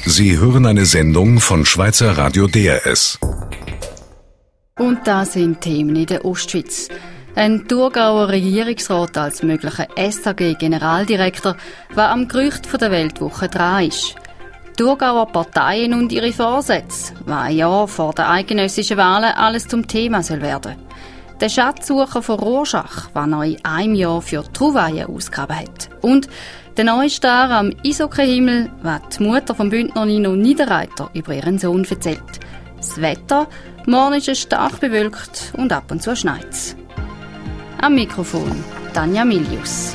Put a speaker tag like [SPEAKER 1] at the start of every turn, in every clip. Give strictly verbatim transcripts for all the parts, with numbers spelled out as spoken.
[SPEAKER 1] Sie hören eine Sendung von Schweizer Radio D R S.
[SPEAKER 2] Und das sind Themen in der Ostschweiz. Ein Thurgauer Regierungsrat als möglicher S A G-Generaldirektor, der am Gerücht von der Weltwoche dran ist. Thurgauer Parteien und ihre Vorsätze, was ein Jahr vor den eidgenössischen Wahlen alles zum Thema soll werden. Der Schatzsucher von Rorschach, der noch in einem Jahr für Trouvaille ausgegraben hat. Und der neue Star am Eishockey-Himmel, was die Mutter vom Bündner Nino Niederreiter über ihren Sohn erzählt. Das Wetter, morgen ist es stark bewölkt und ab und zu schneit's. Am Mikrofon Tanja Milius.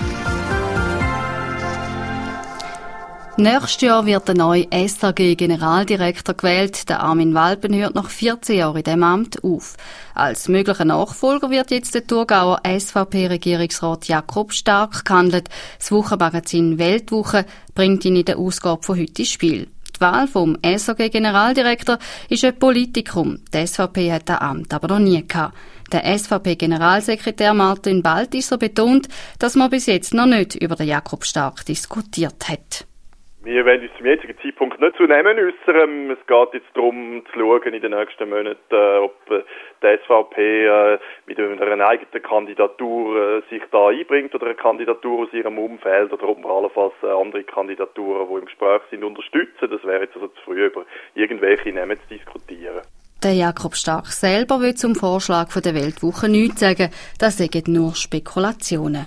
[SPEAKER 2] Nächstes Jahr wird der neue S A G-Generaldirektor gewählt. Der Armin Walpen hört nach vierzehn Jahren in diesem Amt auf. Als möglicher Nachfolger wird jetzt der Thurgauer S V P-Regierungsrat Jakob Stark gehandelt. Das Wochenmagazin Weltwoche bringt ihn in der Ausgabe von heute ins Spiel. Die Wahl vom S A G-Generaldirektor ist ein Politikum. Die S V P hat das Amt aber noch nie gehabt. Der S V P-Generalsekretär Martin Baltisser betont, dass man bis jetzt noch nicht über den Jakob Stark diskutiert hat.
[SPEAKER 3] Wir wollen uns zum jetzigen Zeitpunkt nicht zu Namen äußern. Es geht jetzt darum, zu schauen in den nächsten Monaten, äh, ob äh, der S V P äh, mit einer eigenen Kandidatur äh, sich da einbringt oder eine Kandidatur aus ihrem Umfeld oder ob wir allenfalls äh, andere Kandidaturen, die im Gespräch sind, unterstützen. Das wäre jetzt also zu früh, über irgendwelche Namen zu diskutieren.
[SPEAKER 2] Der Jakob Stark selber will zum Vorschlag von der Weltwoche nichts sagen. Das sind nur Spekulationen.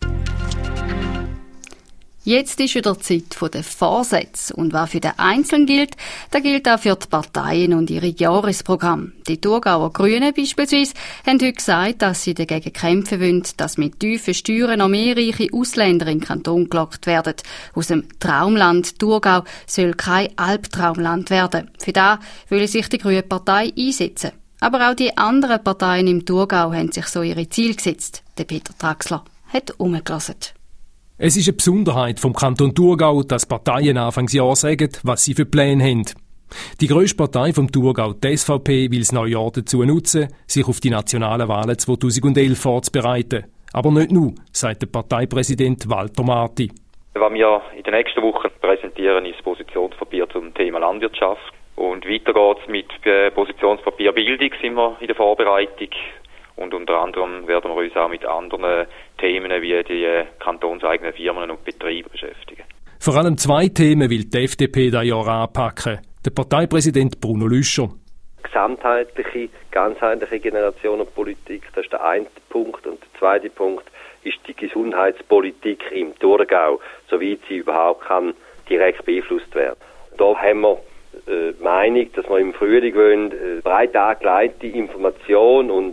[SPEAKER 2] Jetzt ist wieder Zeit der Vorsätze. Und was für den Einzelnen gilt, das gilt auch für die Parteien und ihre Jahresprogramme. Die Thurgauer Grünen beispielsweise haben heute gesagt, dass sie dagegen kämpfen wollen, dass mit tiefen Steuern noch mehr reiche Ausländer in den Kanton gelockt werden. Aus dem Traumland Thurgau soll kein Albtraumland werden. Für das will sich die Grüne Partei einsetzen. Aber auch die anderen Parteien im Thurgau haben sich so ihre Ziele gesetzt. Der Peter Traxler hat umgelassen.
[SPEAKER 4] Es ist eine Besonderheit vom Kanton Thurgau, dass Parteien Anfangsjahr sagen, was sie für Pläne haben. Die grösste Partei vom Thurgau, die S V P, will das neue Jahr dazu nutzen, sich auf die nationalen Wahlen zweitausendelf vorzubereiten. Aber nicht nur, sagt der Parteipräsident Walter Marti.
[SPEAKER 5] Was wir in der nächsten Woche präsentieren, ist das Positionspapier zum Thema Landwirtschaft. Und weiter geht's mit Positionspapier Bildung, sind wir in der Vorbereitung. Und unter anderem werden wir uns auch mit anderen Themen wie die kantonseigenen Firmen und Betriebe beschäftigen.
[SPEAKER 4] Vor allem zwei Themen will die F D P dieses Jahr anpacken. Der Parteipräsident Bruno Lüscher.
[SPEAKER 6] Gesamtheitliche, ganzheitliche Generationenpolitik, das ist der eine Punkt. Und der zweite Punkt ist die Gesundheitspolitik im Thurgau, soweit sie überhaupt kann direkt beeinflusst werden. Da haben wir äh, die Meinung, dass wir im Frühling wollen, äh, breit angeleitete Information und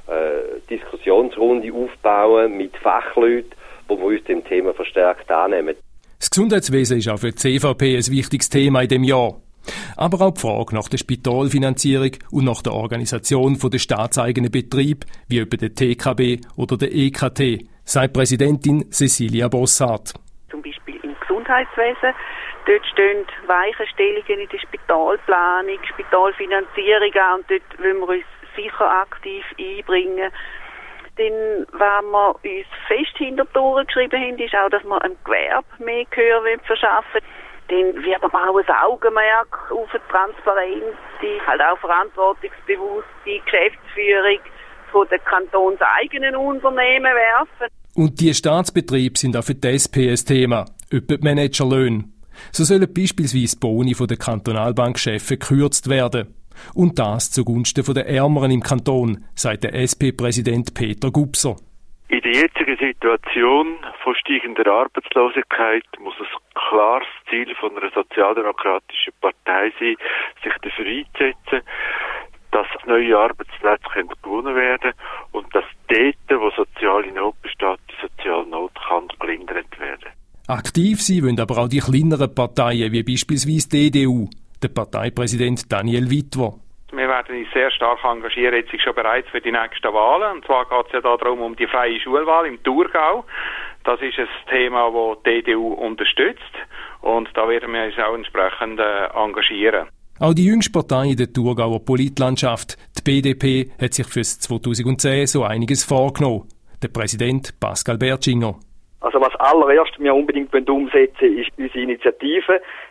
[SPEAKER 6] Diskussionsrunde aufbauen mit Fachleuten, wo wir uns dem Thema verstärkt annehmen.
[SPEAKER 4] Das Gesundheitswesen ist auch für die C V P ein wichtiges Thema in diesem Jahr. Aber auch die Frage nach der Spitalfinanzierung und nach der Organisation der staatseigenen Betriebe, wie etwa der T K B oder der E K T, sagt Präsidentin Cecilia Bossart.
[SPEAKER 7] Zum Beispiel im Gesundheitswesen. Dort stehen Weichenstellungen in der Spitalplanung, Spitalfinanzierung an, und dort wollen wir uns sicher aktiv einbringen. Dann, was wir uns fest hinter die Ohren geschrieben haben, ist auch, dass wir einem Gewerbe mehr Gehör verschaffen wollen. Dann wird man auch ein Augenmerk auf die Transparenz, die halt auch verantwortungsbewusste Geschäftsführung von den kantonseigenen Unternehmen werfen.
[SPEAKER 4] Und die Staatsbetriebe sind auch für die S P ein Thema, etwa die Managerlöhne. So sollen beispielsweise die Boni der Kantonalbankchefs gekürzt werden. Und das zugunsten der Ärmeren im Kanton, sagt der S P-Präsident Peter Gubser.
[SPEAKER 8] In der jetzigen Situation von steigender Arbeitslosigkeit muss es klares Ziel von einer sozialdemokratischen Partei sein, sich dafür einzusetzen, dass neue Arbeitsplätze gewonnen werden und dass dort, wo soziale Not besteht, die soziale Not kann gelindert werden.
[SPEAKER 4] Aktiv sein wollen aber auch die kleineren Parteien, wie beispielsweise die E D U. Der Parteipräsident Daniel Witwer.
[SPEAKER 9] Wir werden uns sehr stark engagieren, jetzt schon bereits für die nächsten Wahlen. Und zwar geht es ja darum, um die freie Schulwahl im Thurgau. Das ist ein Thema, das die E D U unterstützt. Und da werden wir uns auch entsprechend äh, engagieren.
[SPEAKER 4] Auch die jüngste Partei in der Thurgauer Politlandschaft, die B D P, hat sich für zweitausendzehn so einiges vorgenommen. Der Präsident Pascal Bertschinger.
[SPEAKER 10] Also was allererst wir unbedingt umsetzen wollen, ist unsere Initiative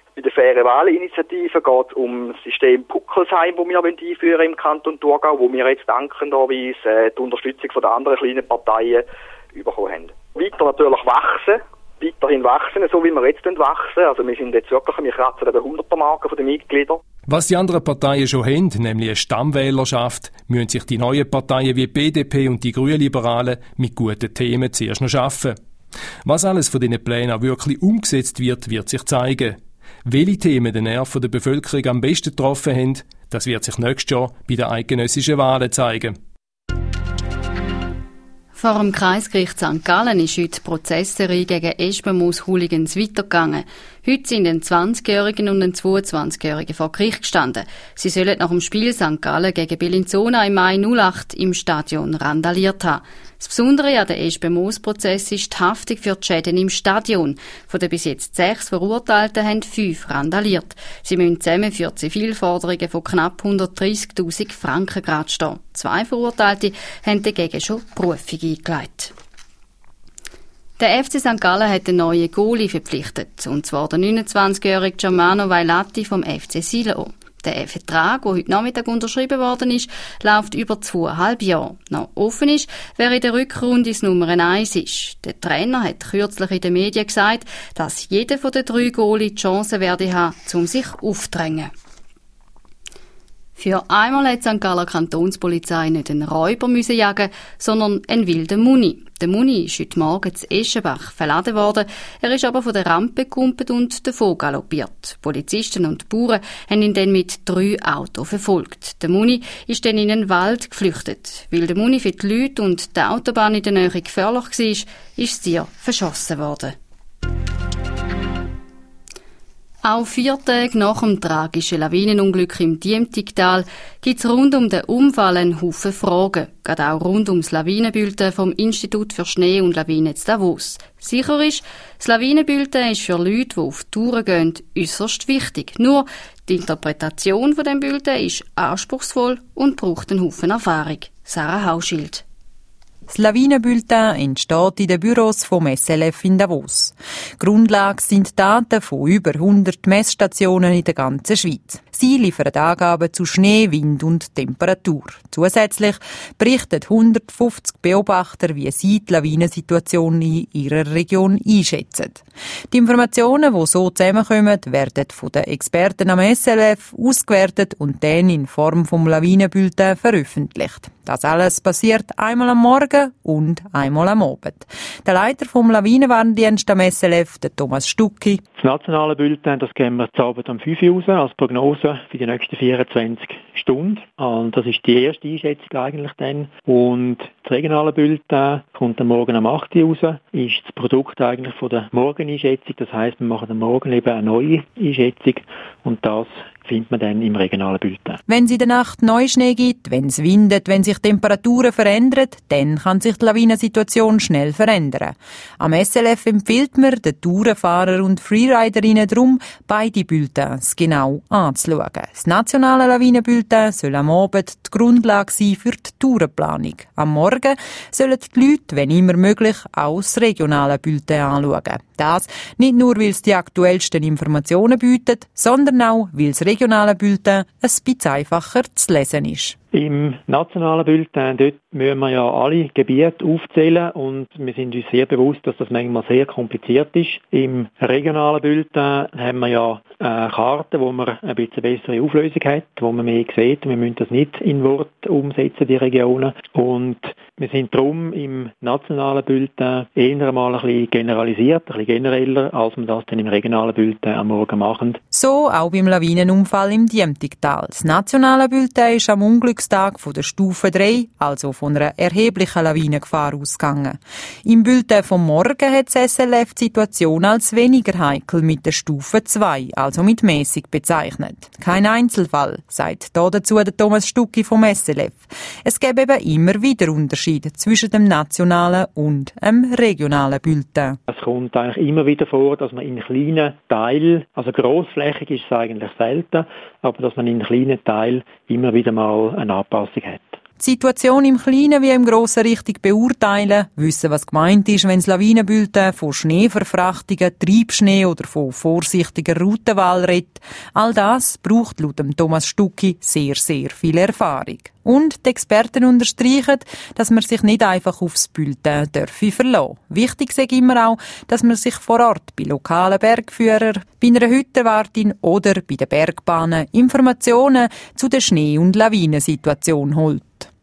[SPEAKER 10] Bei der Faire Wahlinitiative geht es um das System Puckelsheim, das wir einführen im Kanton Thurgau, wo wir jetzt dankenderweise äh, die Unterstützung von den anderen kleinen Parteien bekommen haben. Weiter natürlich wachsen, weiterhin wachsen, so wie wir jetzt wachsen. Also wir sind jetzt wirklich, wir kratzen an der hunderter-Marke der Mitglieder.
[SPEAKER 4] Was die anderen Parteien schon haben, nämlich eine Stammwählerschaft, müssen sich die neuen Parteien wie die B D P und die Grünliberalen mit guten Themen zuerst noch schaffen. Was alles von diesen Plänen auch wirklich umgesetzt wird, wird sich zeigen. Welche Themen den Nerv der Bevölkerung am besten getroffen haben, das wird sich nächstes Jahr bei den eidgenössischen Wahlen zeigen.
[SPEAKER 2] Vor dem Kreisgericht Sankt Gallen ist heute die Prozessserie gegen Espenmoos-Hooligans weitergegangen. Heute sind ein zwanzigjähriger und ein zweiundzwanzigjähriger vor Gericht gestanden. Sie sollen nach dem Spiel Sankt Gallen gegen Bellinzona im Mai null acht im Stadion randaliert haben. Das Besondere an den Espenmoos-Prozess ist die Haftung für die Schäden im Stadion. Von den bis jetzt sechs Verurteilten haben fünf randaliert. Sie müssen zusammen für Zivilforderungen von knapp hundertdreissigtausend Franken gerade stehen. Zwei Verurteilte haben dagegen schon Berufung eingeleitet. Der F C Sankt Gallen hat einen neuen Goalie verpflichtet, und zwar den neunundzwanzigjährigen Germano Vailati vom F C Silo. Der Vertrag, der heute Nachmittag unterschrieben worden ist, läuft über zweieinhalb Jahre. Noch offen ist, wer in der Rückrunde das Nummer eins ist. Der Trainer hat kürzlich in den Medien gesagt, dass jeder von den drei Goalie die Chance werde haben, um sich aufzudrängen. Für einmal hat die Sankt Galler Kantonspolizei nicht einen Räuber müssen jagen, sondern einen wilden Muni. Der Muni ist heute Morgen zu Eschenbach verladen worden. Er ist aber von der Rampe gekumpelt und davon galoppiert. Polizisten und Bauern haben ihn dann mit drei Autos verfolgt. Der Muni ist dann in einen Wald geflüchtet. Weil der Muni für die Leute und die Autobahn in der Nähe gefährlich war, ist das Tier verschossen worden. Auch vier Tage nach dem tragischen Lawinenunglück im Diemtigtal gibt es rund um den Unfall einen Haufen Fragen. Gerade auch rund um das Lawinenbulletin vom Institut für Schnee und Lawinen zu Davos. Sicher ist, das Lawinenbulletin ist für Leute, die auf Touren gehen, äusserst wichtig. Nur die Interpretation von dem Bulletin ist anspruchsvoll und braucht einen Haufen Erfahrung. Sarah Hauschild.
[SPEAKER 11] Das Lawinenbulletin entsteht in den Büros vom S L F in Davos. Grundlage sind Daten von über hundert Messstationen in der ganzen Schweiz. Sie liefern Angaben zu Schnee, Wind und Temperatur. Zusätzlich berichten hundertfünfzig Beobachter, wie sie die Lawinensituation in ihrer Region einschätzen. Die Informationen, die so zusammenkommen, werden von den Experten am S L F ausgewertet und dann in Form vom Lawinenbulletin veröffentlicht. Das alles passiert einmal am Morgen und einmal am Abend. Der Leiter vom Lawinenwarndienst am S L F, der Thomas Stucki.
[SPEAKER 12] Das nationale Bulletin, das geben wir zu Abend um fünf Uhr raus als Prognose für die nächsten vierundzwanzig Stunden. Und das ist die erste Einschätzung eigentlich dann. Und das regionale Bulletin kommt am Morgen um acht Uhr raus. Ist das Produkt eigentlich von der Morgeneinschätzung. Das heisst, wir machen am Morgen eben eine neue Einschätzung. Und das findet man dann im regionalen Bulletin.
[SPEAKER 11] Wenn es in der Nacht Neuschnee gibt, wenn es windet, wenn sich Temperaturen verändern, dann kann sich die Lawinensituation schnell verändern. Am S L F empfiehlt man den Tourenfahrer und Freeriderinnen darum, beide Bulletins genau anzuschauen. Das nationale Lawinenbulletin soll am Abend die Grundlage sein für die Tourenplanung. Am Morgen sollen die Leute, wenn immer möglich, auch das regionale Bulletin anschauen. Das nicht nur, weil es die aktuellsten Informationen bietet, sondern auch, weil das regionale Bulletin ein bisschen einfacher zu lesen ist.
[SPEAKER 12] Im nationalen Bulletin, dort müssen wir ja alle Gebiete aufzählen und wir sind uns sehr bewusst, dass das manchmal sehr kompliziert ist. Im regionalen Bulletin haben wir ja eine Karte, wo man ein bisschen bessere Auflösung hat, wo man mehr sieht. Wir müssen das nicht in Wort umsetzen, die Regionen. Und wir sind darum im nationalen Bulletin eher mal ein bisschen generalisiert, ein bisschen genereller, als wir das dann im regionalen Bulletin am Morgen machen.
[SPEAKER 11] So auch beim Lawinenunfall im Diemtigtal. Das nationale Bulletin ist am Unglückstag von der Stufe drei, also von einer erheblichen Lawinengefahr, ausgegangen. Im Bulletin vom Morgen hat das S L F die Situation als weniger heikel mit der Stufe zwei, also mit mäßig bezeichnet. Kein Einzelfall, sagt da dazu der Thomas Stucki vom S L F. Es gäbe eben immer wieder Unterschiede zwischen dem nationalen und dem regionalen Bulletin.
[SPEAKER 12] Es kommt eigentlich immer wieder vor, dass man in kleinen Teilen, also grossflächig ist es eigentlich selten, aber dass man in kleinen Teilen immer wieder mal eine Anpassung hat.
[SPEAKER 11] Die Situation im Kleinen wie im Grossen richtig beurteilen, wissen, was gemeint ist, wenn das Lawinenbulletin von Schneeverfrachtungen, Treibschnee oder von vorsichtiger Routenwahl redet. All das braucht laut Thomas Stucki sehr, sehr viel Erfahrung. Und die Experten unterstreichen, dass man sich nicht einfach aufs Bulletin dürfe verlassen. Wichtig ist immer auch, dass man sich vor Ort bei lokalen Bergführern, bei einer Hüttenwartin oder bei den Bergbahnen Informationen zu der Schnee- und Lawinensituation holt.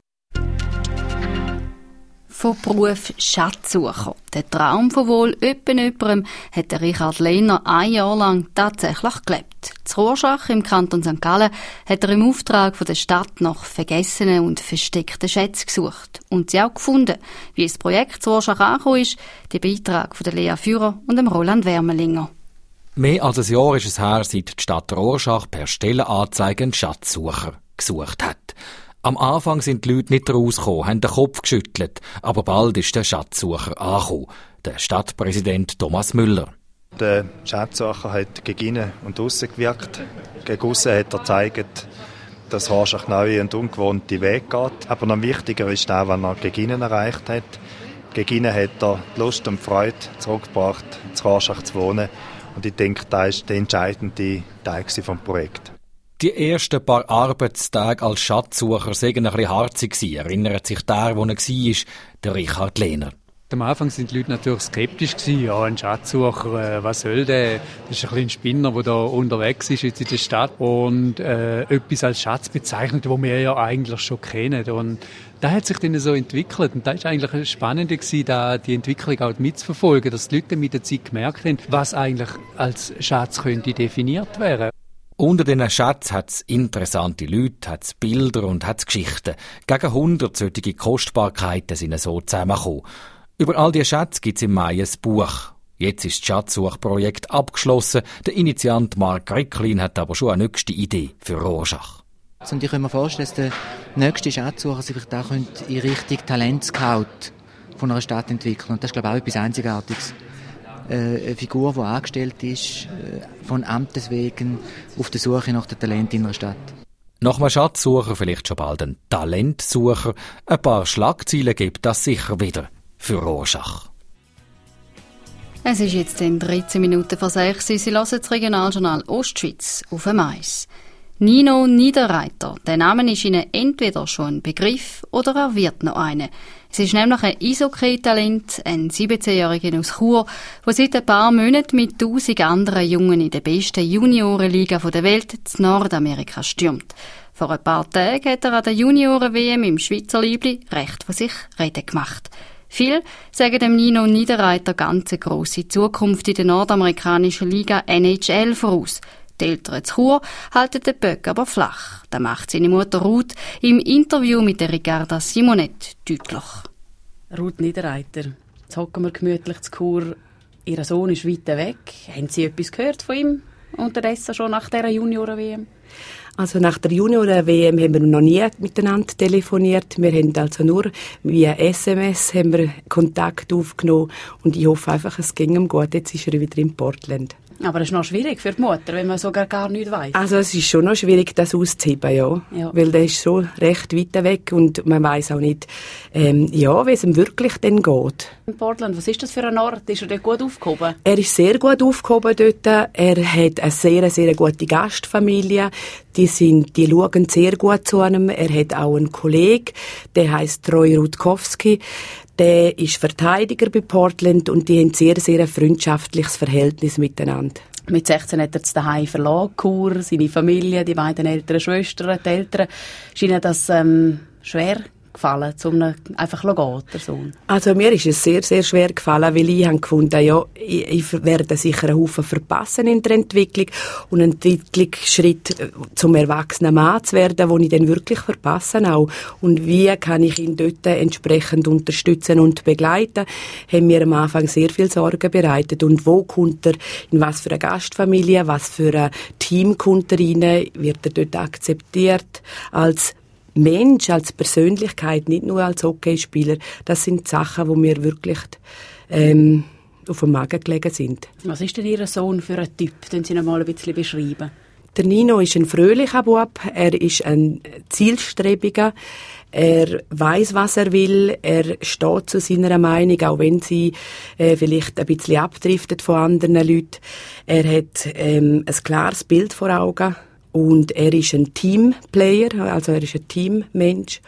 [SPEAKER 2] Vom Beruf Schatzsucher. Der Traum von wohl jemandem hat der Richard Lehner ein Jahr lang tatsächlich gelebt. In Rorschach im Kanton Sankt Gallen hat er im Auftrag von der Stadt nach vergessenen und versteckten Schätzen gesucht und sie auch gefunden. Wie das Projekt Rorschach angekommen ist, der Beitrag von der Lea Führer und dem Roland Wermelinger.
[SPEAKER 13] Mehr als ein Jahr ist es her, seit die Stadt Rorschach per Stellenanzeige einen Schatzsucher gesucht hat. Am Anfang sind die Leute nicht rausgekommen, haben den Kopf geschüttelt, aber bald ist der Schatzsucher angekommen, der Stadtpräsident Thomas Müller.
[SPEAKER 14] Der Schatzsucher hat gegen innen und aussen gewirkt. Gegen aussen hat er gezeigt, dass Rorschach neue und ungewohnte Weg geht. Aber noch wichtiger ist auch, was er gegen innen erreicht hat. Gegen innen hat er die Lust und die Freude zurückgebracht, in Rorschach zu wohnen. Und ich denke, das war der entscheidende Teil des Projekts.
[SPEAKER 13] Die ersten paar Arbeitstage als Schatzsucher waren ein bisschen harzig, erinnert sich der, wo er war, der Richard Lehner.
[SPEAKER 15] Am Anfang sind die Leute natürlich skeptisch gewesen. Ja, ein Schatzsucher, äh, was soll der? Das ist ein kleiner Spinner, der da unterwegs ist jetzt in der Stadt und äh, etwas als Schatz bezeichnet, wo wir ja eigentlich schon kennen. Und das hat sich dann so entwickelt. Und das war eigentlich spannend gewesen, da die Entwicklung auch mitzuverfolgen, dass die Leute mit der Zeit gemerkt haben, was eigentlich als Schatz könnte definiert werden.
[SPEAKER 13] Unter diesen Schätzen hat es interessante Leute, hat es Bilder und hat es Geschichten. Gegen hundert solche Kostbarkeiten sind so zusammengekommen. Über all diese Schätze gibt es im Mai ein Buch. Jetzt ist das Schatzsuchprojekt abgeschlossen. Der Initiant Mark Ricklin hat aber schon eine nächste Idee für Rorschach.
[SPEAKER 16] Und ich kann mir vorstellen, dass der nächste Schatzsucher sich vielleicht auch in Richtung Talentscout von einer Stadt entwickeln. Und das ist, glaube ich, auch etwas Einzigartiges. Eine Figur, die angestellt ist, von Amtes wegen, auf der Suche nach dem Talent in einer Stadt.
[SPEAKER 13] Nach einem Schatzsucher vielleicht schon bald ein Talentsucher. Ein paar Schlagzeilen gibt das sicher wieder für Rorschach.
[SPEAKER 2] Es ist jetzt in dreizehn Minuten vor sechs. Sie hören das Regionaljournal Ostschweiz auf dem Mais. Nino Niederreiter, der Name ist Ihnen entweder schon ein Begriff oder er wird noch eine. Es ist nämlich ein Eishockey-Talent, ein siebzehnjähriger aus Chur, der seit ein paar Monaten mit tausend anderen Jungen in der besten Juniorenliga der Welt in Nordamerika stürmt. Vor ein paar Tagen hat er an der Junioren-W M im Schweizer Liebli recht von sich reden gemacht. Viele sagen dem Nino Niederreiter ganz eine grosse Zukunft in der nordamerikanischen Liga N H L voraus. Die Eltern zu Chur halten den Böck aber flach. Das macht seine Mutter Ruth im Interview mit der Ricarda Simonet deutlich.
[SPEAKER 17] Ruth Niederreiter, jetzt hocken wir gemütlich zu Chur. Ihr Sohn ist weit weg. Haben Sie etwas gehört von ihm unterdessen schon nach dieser Junioren-W M?
[SPEAKER 18] Also nach der Junioren-W M haben wir noch nie miteinander telefoniert. Wir haben also nur via S M S haben wir Kontakt aufgenommen und ich hoffe einfach, es ging ihm gut. Jetzt ist er wieder in Portland.
[SPEAKER 17] Aber es ist noch schwierig für die Mutter, wenn man sogar gar nichts weiss.
[SPEAKER 18] Also es ist schon noch schwierig, das auszuheben, ja. ja. Weil der ist so recht weit weg und man weiss auch nicht, ähm, ja, wie es ihm wirklich dann geht.
[SPEAKER 17] In Portland, was ist das für ein Ort? Ist er dort gut aufgehoben?
[SPEAKER 18] Er ist sehr gut aufgehoben dort. Er hat eine sehr, sehr gute Gastfamilie. Die, sind, die schauen sehr gut zu einem. Er hat auch einen Kollegen, der heisst Troy Rutkowski. Der ist Verteidiger bei Portland und die haben sehr, sehr ein freundschaftliches Verhältnis miteinander.
[SPEAKER 17] Mit sechzehn hat er zu Hause verlassen, Chur, seine Familie, die beiden älteren Schwestern, die Eltern. Scheinen das ähm, schwer gefallen, um einfach zu gehen, der Sohn?
[SPEAKER 18] Also mir ist es sehr, sehr schwer gefallen, weil ich habe gefunden, ja, ich, ich werde sicher einen Haufen verpassen in der Entwicklung und einen Entwicklungsschritt zum erwachsenen Mann zu werden, den ich dann wirklich verpasse auch. Und wie kann ich ihn dort entsprechend unterstützen und begleiten, haben mir am Anfang sehr viel Sorgen bereitet. Und wo kommt er, in was für eine Gastfamilie, was für ein Team kommt er rein, wird er dort akzeptiert als Mensch, als Persönlichkeit, nicht nur als Hockeyspieler, das sind Sachen, die mir wirklich ähm, auf dem Magen gelegen sind.
[SPEAKER 17] Was ist denn Ihr Sohn für ein Typ? Können Sie ihn mal ein bisschen beschreiben?
[SPEAKER 18] Der Nino ist ein fröhlicher Bub, er ist ein zielstrebiger, er weiß, was er will, er steht zu seiner Meinung, auch wenn sie äh, vielleicht ein bisschen abdriftet von anderen Leuten. Er hat ähm, ein klares Bild vor Augen und er ist ein Teamplayer, also er ist ein Teammensch.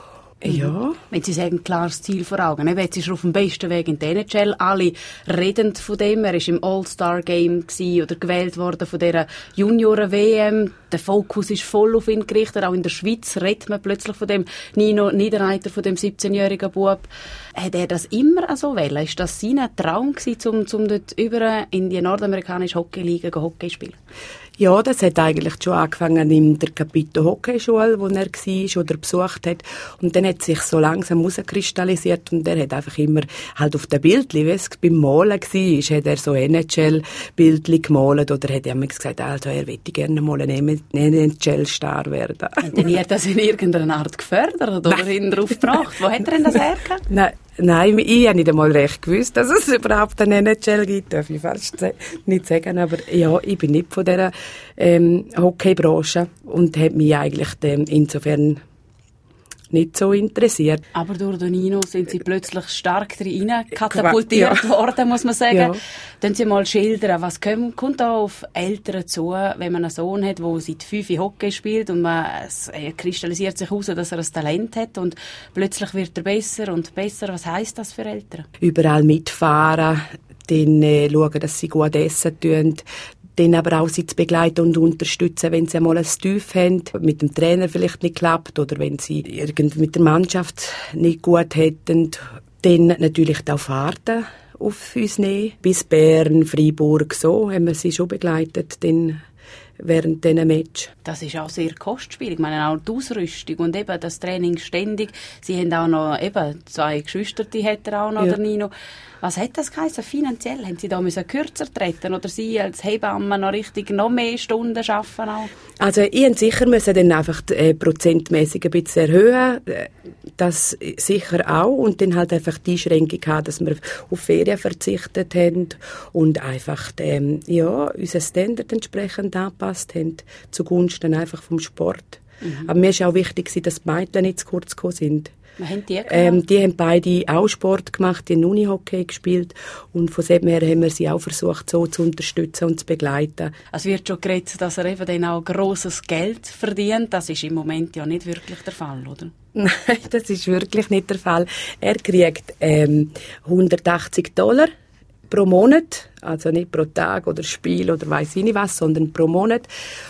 [SPEAKER 18] Ja.
[SPEAKER 17] Wenn Sie sagen, klares Ziel vor Augen. Jetzt ist er auf dem besten Weg in die N H L. Alle reden von dem. Er war im All-Star-Game oder gewählt worden von dieser Junioren-W M. Der Fokus ist voll auf ihn gerichtet. Auch in der Schweiz redet man plötzlich von dem Nino Niederreiter, von dem siebzehnjährigen Bub. Hat er das immer so wollen? Ist das sein Traum gewesen, um, um dort über in die nordamerikanische Hockey-Liga Hockey zu spielen?
[SPEAKER 18] Ja, das hat eigentlich schon angefangen in der Capito Hockeyschule, wo er war oder besucht hat. Und dann hat sich so langsam herauskristallisiert und er hat einfach immer halt auf den Bildchen, wie es beim Malen war, hat er so N H L-Bildchen gemalt oder hat er mir gesagt, also er möchte gerne mal ein N H L-Star werden.
[SPEAKER 17] Hat denn ihr das in irgendeiner Art gefördert oder ihn darauf gebracht? Wo hat er denn das hergehabt?
[SPEAKER 18] Nein. Nein, ich habe nicht einmal recht gewusst, dass es überhaupt eine N H L gibt, darf ich fast nicht sagen. Aber ja, ich bin nicht von dieser ähm, Hockeybranche und habe mich eigentlich ähm, insofern nicht so interessiert.
[SPEAKER 17] Aber durch den Nino sind Sie plötzlich stark drin katapultiert ja. worden, muss man sagen. Ja. Können Sie mal schildern, was kommt, kommt da auf Eltern zu, wenn man einen Sohn hat, der seit fünf Hockey spielt und man, es kristallisiert sich heraus, dass er ein Talent hat und plötzlich wird er besser und besser. Was heisst das für Eltern?
[SPEAKER 18] Überall mitfahren, dann äh, schauen, dass sie gut essen tun, dann aber auch sie zu begleiten und unterstützen, wenn sie einmal ein Tief haben, mit dem Trainer vielleicht nicht klappt oder wenn sie irgendwie mit der Mannschaft nicht gut hätten. Dann natürlich auch Fahrten auf uns nehmen. Bis Bern, Freiburg, so haben wir sie schon begleitet, dann während diesen Match.
[SPEAKER 17] Das ist auch sehr kostspielig. Ich meine auch die Ausrüstung und eben das Training ständig. Sie haben auch noch eben zwei Geschwister, die hat er auch noch, ja. Der Nino. Was hat das geheißen finanziell? Haben Sie da müssen kürzer treten oder Sie als Hebamme noch richtig noch mehr Stunden arbeiten auch?
[SPEAKER 18] Also ich hätte sicher müssen dann einfach äh, prozentmäßig ein bisschen erhöhen. Das sicher auch. Und dann halt einfach die Einschränkung haben, dass wir auf Ferien verzichtet haben und einfach ähm, ja, unseren Standard entsprechend angepasst haben, zugunsten einfach vom Sport. Mhm. Aber mir ist auch wichtig, dass die Mädchen nicht zu kurz gekommen sind.
[SPEAKER 17] Haben die,
[SPEAKER 18] ähm, die haben beide auch Sport gemacht, die haben Unihockey gespielt und von dem her haben wir sie auch versucht, so zu unterstützen und zu begleiten.
[SPEAKER 17] Es wird schon geredet, dass er eben dann auch grosses Geld verdient. Das ist im Moment ja nicht wirklich der Fall, oder?
[SPEAKER 18] Nein, das ist wirklich nicht der Fall. Er kriegt ähm, hundertachtzig Dollar pro Monat, also nicht pro Tag oder Spiel oder weiss ich nicht was, sondern pro Monat.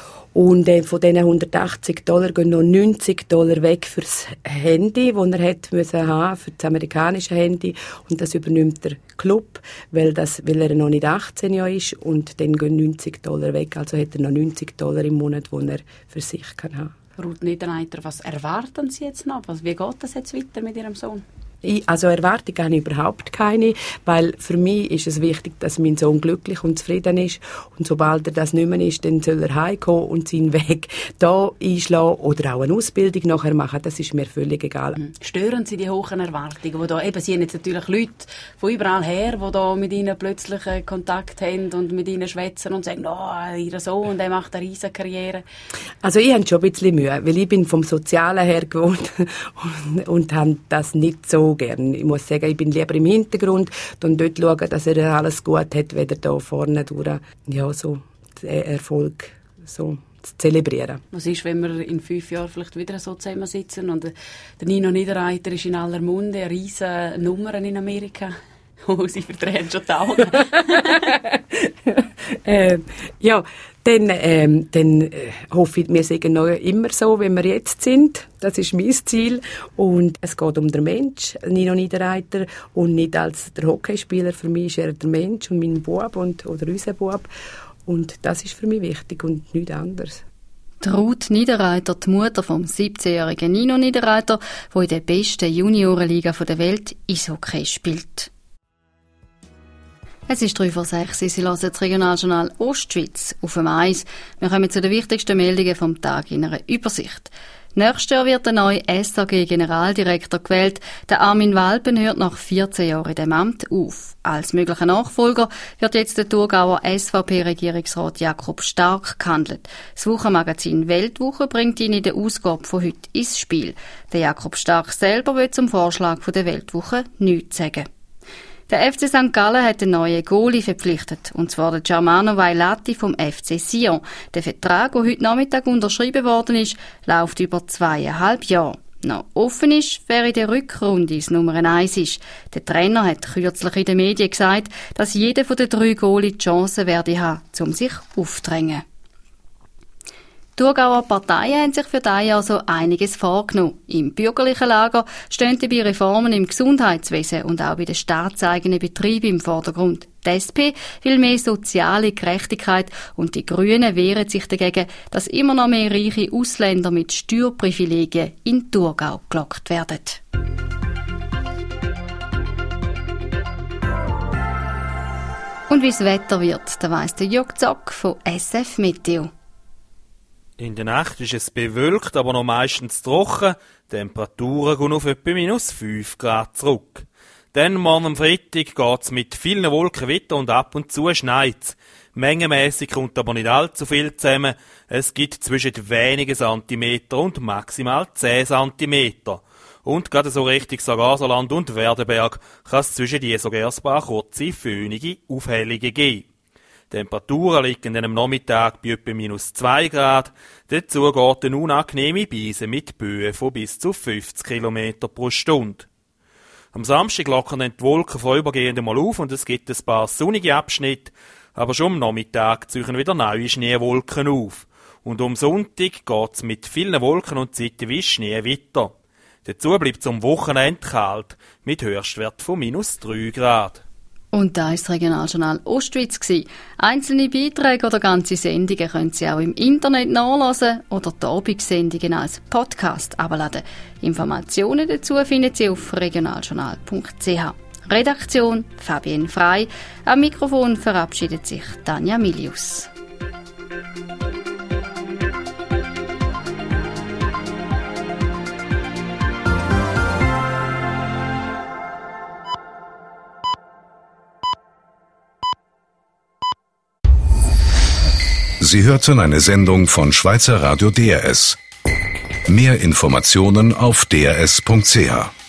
[SPEAKER 18] Und äh, von diesen hundertachtzig Dollar gehen noch neunzig Dollar weg fürs Handy, das er hat müssen haben, für das amerikanische Handy. Und das übernimmt der Club, weil, das, weil er noch nicht achtzehn Jahre ist. Und dann gehen neunzig Dollar weg. Also hat er noch neunzig Dollar im Monat, die er für sich kann haben.
[SPEAKER 17] Ruth Niederreiter, was erwarten Sie jetzt noch? Wie geht das jetzt weiter mit Ihrem Sohn?
[SPEAKER 18] Ich, also Erwartungen habe ich überhaupt keine, weil für mich ist es wichtig, dass mein Sohn glücklich und zufrieden ist und sobald er das nicht mehr ist, dann soll er heimkommen und seinen Weg da einschlagen oder auch eine Ausbildung nachher machen, das ist mir völlig egal.
[SPEAKER 17] Stören Sie die hohen Erwartungen, wo da, eben, Sie haben jetzt natürlich Leute von überall her, die da mit Ihnen plötzlich Kontakt haben und mit Ihnen schwätzen und sagen, oh, Ihr Sohn, der macht eine riesige Karriere.
[SPEAKER 18] Also ich habe schon ein bisschen Mühe, weil ich bin vom Sozialen her gewohnt und, und habe das nicht so gern. Ich muss sagen, ich bin lieber im Hintergrund und dort schauen, dass er alles gut hat, weder da vorne durch, ja, so den Erfolg so zu zelebrieren.
[SPEAKER 17] Was ist, wenn wir in fünf Jahren vielleicht wieder so zusammensitzen und der Nino Niederreiter ist in aller Munde, eine riesige Nummer in Amerika? Oh, Sie verdrehen schon die Augen.
[SPEAKER 18] äh, ja, dann, ähm, dann äh, hoffe ich, wir sind noch immer so, wie wir jetzt sind. Das ist mein Ziel. Und es geht um den Mensch, Nino Niederreiter, und nicht als der Hockeyspieler. Für mich ist er der Mensch und mein Bub und, oder unser Bub. Und das ist für mich wichtig und nichts anderes.
[SPEAKER 2] Die Ruth Niederreiter, die Mutter vom siebzehnjährigen Nino Niederreiter, der in der besten Juniorenliga der Welt Eishockey spielt. Es ist drei vor sechs, Sie hören das Regionaljournal Ostschweiz auf dem Eis. Wir kommen zu den wichtigsten Meldungen vom Tag in einer Übersicht. Nächstes Jahr wird der neue S A G-Generaldirektor gewählt. Der Armin Walpen hört nach vierzehn Jahren in dem Amt auf. Als möglicher Nachfolger wird jetzt der Thurgauer S V P-Regierungsrat Jakob Stark gehandelt. Das Wochenmagazin Weltwoche bringt ihn in der Ausgabe von heute ins Spiel. Der Jakob Stark selber will zum Vorschlag von der Weltwoche nichts sagen. Der F C Sankt Gallen hat einen neuen Goalie verpflichtet, und zwar den Germano Vailati vom F C Sion. Der Vertrag, der heute Nachmittag unterschrieben worden ist, läuft über zweieinhalb Jahre. Noch offen ist, wer in der Rückrunde das Nummer eins ist. Der Trainer hat kürzlich in den Medien gesagt, dass jeder von den drei Goalie die Chance werde haben, um sich aufzudrängen. Die Thurgauer Parteien haben sich für dieses Jahr so einiges vorgenommen. Im bürgerlichen Lager stehen dabei Reformen im Gesundheitswesen und auch bei den staatseigenen Betrieben im Vordergrund. Die S P will mehr soziale Gerechtigkeit und die Grünen wehren sich dagegen, dass immer noch mehr reiche Ausländer mit Steuerprivilegien in Thurgau gelockt werden. Und wie das Wetter wird, da weiss der Jörg Zock von S F Meteo.
[SPEAKER 19] In der Nacht ist es bewölkt, aber noch meistens trocken. Die Temperaturen gehen auf etwa minus fünf Grad zurück. Dann morgen am Freitag geht's mit vielen Wolken weiter und ab und zu schneit's. Mengenmässig kommt aber nicht allzu viel zusammen. Es gibt zwischen wenigen Zentimeter und maximal zehn Zentimeter. Und gerade so Richtung Sargaserland und Werdenberg kann es zwischen die sogar ein paar kurze, föhnige Aufhellungen geben. Die Temperaturen liegen am Nachmittag bei etwa minus zwei Grad. Dazu geht eine unangenehme Brise mit Böen von bis zu fünfzig Kilometer pro Stunde. Am Samstag lockern dann die Wolken vorübergehend einmal auf und es gibt ein paar sonnige Abschnitte, aber schon am Nachmittag ziehen wieder neue Schneewolken auf. Und am Sonntag geht es mit vielen Wolken und zeitweise Schnee weiter. Dazu bleibt es am Wochenende kalt, mit Höchstwert von minus drei Grad.
[SPEAKER 2] Und da war das Regionaljournal Ostschweiz. Einzelne Beiträge oder ganze Sendungen können Sie auch im Internet nachlesen oder die Abendsendungen als Podcast abladen. Informationen dazu finden Sie auf regionaljournal punkt c h. Redaktion Fabienne Frey. Am Mikrofon verabschiedet sich Tanja Milius.
[SPEAKER 1] Sie hörten eine Sendung von Schweizer Radio D R S. Mehr Informationen auf d r s punkt c h.